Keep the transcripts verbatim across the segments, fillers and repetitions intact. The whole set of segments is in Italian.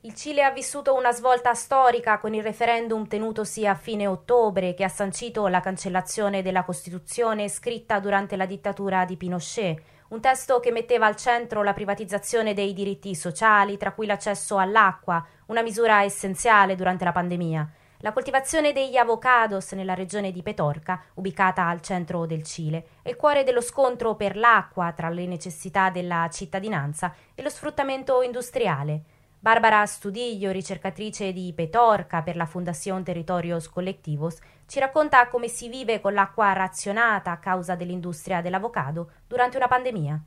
Il Cile ha vissuto una svolta storica con il referendum tenutosi a fine ottobre che ha sancito la cancellazione della Costituzione scritta durante la dittatura di Pinochet, un testo che metteva al centro la privatizzazione dei diritti sociali, tra cui l'accesso all'acqua, una misura essenziale durante la pandemia. La coltivazione degli avocados nella regione di Petorca, ubicata al centro del Cile, è il cuore dello scontro per l'acqua tra le necessità della cittadinanza e lo sfruttamento industriale. Barbara Studiglio, ricercatrice di Petorca per la Fundación Territorios Colectivos, ci racconta come si vive con l'acqua razionata a causa dell'industria dell'avocado durante una pandemia.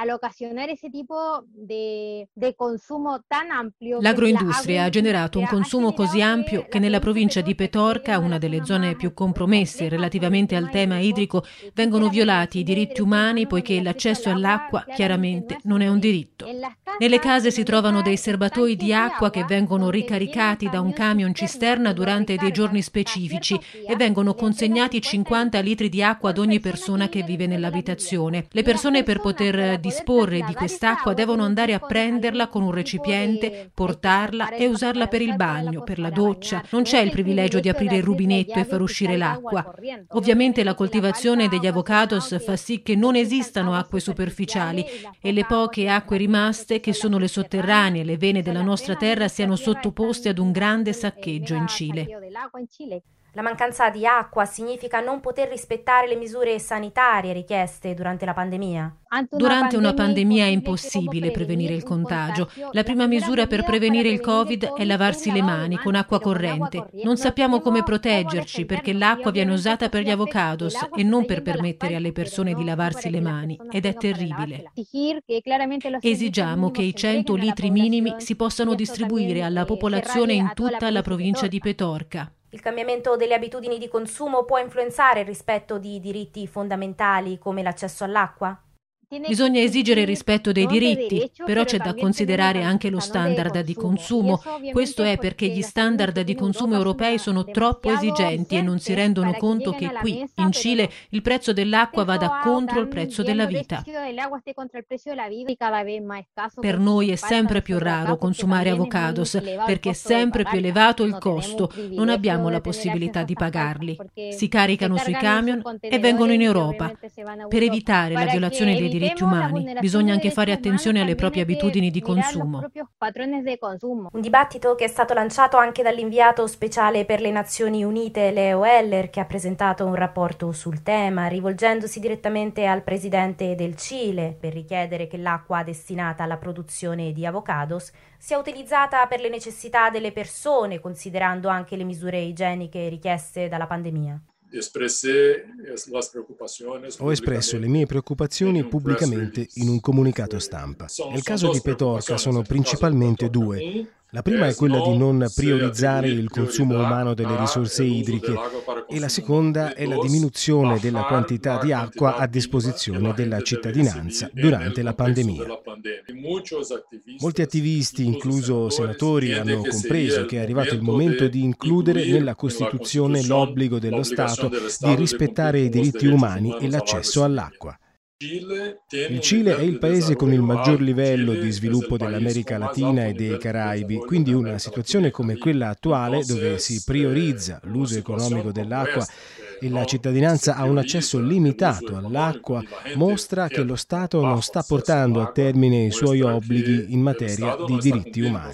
L'agroindustria ha generato un consumo così ampio che nella provincia di Petorca, una delle zone più compromesse relativamente al tema idrico, vengono violati i diritti umani poiché l'accesso all'acqua chiaramente non è un diritto. Nelle case si trovano dei serbatoi di acqua che vengono ricaricati da un camion cisterna durante dei giorni specifici e vengono consegnati cinquanta litri di acqua ad ogni persona che vive nell'abitazione. Le persone, per poter disporre di quest'acqua, devono andare a prenderla con un recipiente, portarla e usarla per il bagno, per la doccia. Non c'è il privilegio di aprire il rubinetto e far uscire l'acqua. Ovviamente la coltivazione degli avocados fa sì che non esistano acque superficiali e le poche acque rimaste, che sono le sotterranee, le vene della nostra terra, siano sottoposte ad un grande saccheggio in Cile. La mancanza di acqua significa non poter rispettare le misure sanitarie richieste durante la pandemia. Durante una pandemia è impossibile prevenire il contagio. La prima misura per prevenire il Covid è lavarsi le mani con acqua corrente. Non sappiamo come proteggerci perché l'acqua viene usata per gli avocados e non per permettere alle persone di lavarsi le mani, ed è terribile. Esigiamo che i cento litri minimi si possano distribuire alla popolazione in tutta la provincia di Petorca. Il cambiamento delle abitudini di consumo può influenzare il rispetto di diritti fondamentali come l'accesso all'acqua? Bisogna esigere il rispetto dei diritti, però c'è da considerare anche lo standard di consumo. Questo è perché gli standard di consumo europei sono troppo esigenti e non si rendono conto che qui, in Cile, il prezzo dell'acqua vada contro il prezzo della vita. Per noi è sempre più raro consumare avocados perché è sempre più elevato il costo, non abbiamo la possibilità di pagarli. Si caricano sui camion e vengono in Europa. Per evitare la violazione dei diritti diritti umani, bisogna anche fare attenzione alle proprie abitudini di consumo. Un dibattito che è stato lanciato anche dall'inviato speciale per le Nazioni Unite Leo Heller, che ha presentato un rapporto sul tema, rivolgendosi direttamente al presidente del Cile per richiedere che l'acqua destinata alla produzione di avocados sia utilizzata per le necessità delle persone, considerando anche le misure igieniche richieste dalla pandemia. Ho espresso le mie preoccupazioni pubblicamente in un comunicato stampa. Nel caso di Petorca sono principalmente due. La prima è quella di non priorizzare il consumo umano delle risorse idriche e la seconda è la diminuzione della quantità di acqua a disposizione della cittadinanza durante la pandemia. Molti attivisti, incluso senatori, hanno compreso che è arrivato il momento di includere nella Costituzione l'obbligo dello Stato di rispettare i diritti umani e l'accesso all'acqua. Il Cile è il paese con il maggior livello di sviluppo dell'America Latina e dei Caraibi, quindi una situazione come quella attuale, dove si priorizza l'uso economico dell'acqua e la cittadinanza ha un accesso limitato all'acqua, mostra che lo Stato non sta portando a termine i suoi obblighi in materia di diritti umani.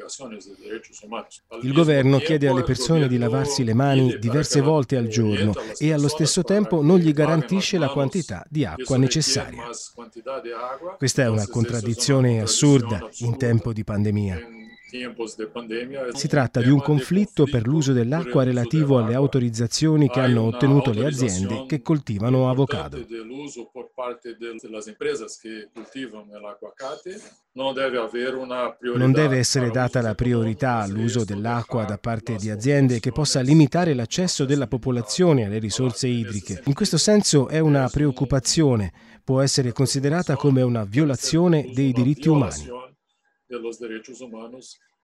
Il governo chiede alle persone di lavarsi le mani diverse volte al giorno e allo stesso tempo non gli garantisce la quantità di acqua necessaria. Questa è una contraddizione assurda in tempo di pandemia. Si tratta di un conflitto per l'uso dell'acqua relativo alle autorizzazioni che hanno ottenuto le aziende che coltivano avocado. Non deve essere data la priorità all'uso dell'acqua da parte di aziende che possa limitare l'accesso della popolazione alle risorse idriche. In questo senso è una preoccupazione, può essere considerata come una violazione dei diritti umani.